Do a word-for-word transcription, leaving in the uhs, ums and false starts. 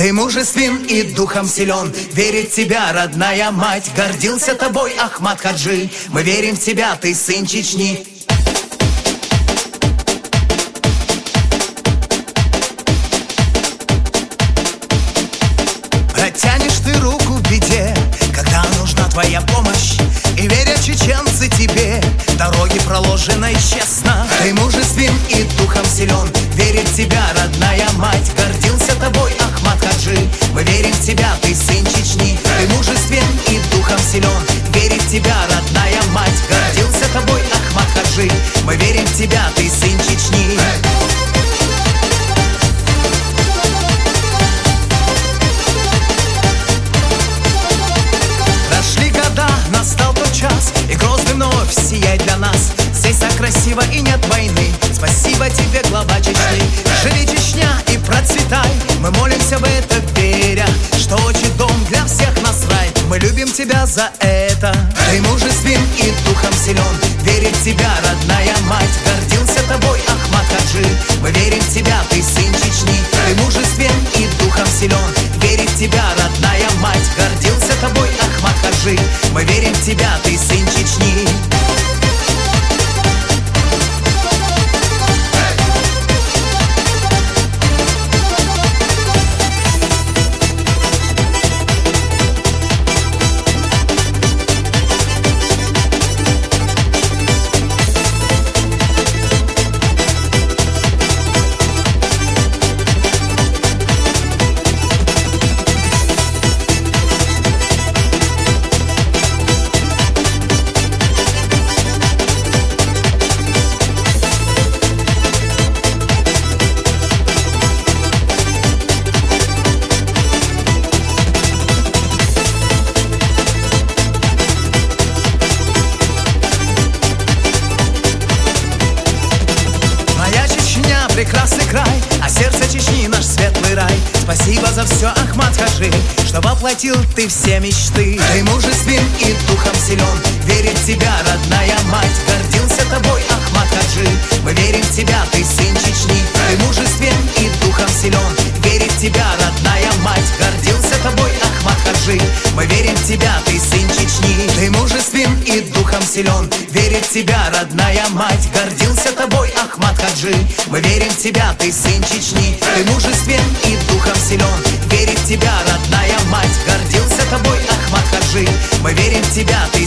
Ты мужествен и духом силен, верит в тебя родная мать. Гордился тобой Ахмат Хаджи, мы верим в тебя, ты сын Чечни. Протянешь ты руку в беде, когда нужна твоя помощь, и верят чеченцы тебе, дороги проложены честно. Ты мужествен и духом силен, верит в тебя родная мать. Гордился тобой Ахмат Хаджи, мы верим в тебя, ты сын Чечни. Ты мужествен и духом силен, верит в тебя родная мать. Гордился тобой Ахмат Хаджи, мы верим в тебя, ты сын Чечни. Прошли года, настал тот час, и Грозный вновь сияет для нас. Здесь так красиво и нет войны. Спасибо тебе, глава Чечни. Живи, Чечня, и процветай. Мы молимся в это, веря, что отчий дом для всех нас рай. Мы любим тебя за это. Ты мужествен и духом силен, верит в тебя родная мать. Гордился тобой Ахмат Хаджи, мы верим в тебя, ты сын Чечни. Ты мужествен и духом силен, верит в тебя родная мать. Гордился тобой Ахмат Хаджи, мы верим в тебя, ты сын Чечни. Прекрасный край, а сердце Чечни наш светлый рай. Спасибо за все, Ахмат Хаджи, что воплотил ты все мечты. Ты мужествен и духом силен, верит в тебя родная мать. Гордился тобой Ахмат Хаджи, мы верим в тебя, ты сын Чечни. Ты мужествен и духом силен, верит в тебя родная мать. Гордился тобой Ахмат Хаджи, мы верим в тебя, ты сын Чечни. Ты мужествен и духом силен, верит в тебя родная мать. Гордился тобой Ахмат Хаджи, мы верим в тебя, ты сын Чечни. Ты мужествен и духом силен, верит в тебя родная мать. Гордился тобой Ахмат Хаджи, мы верим в тебя, ты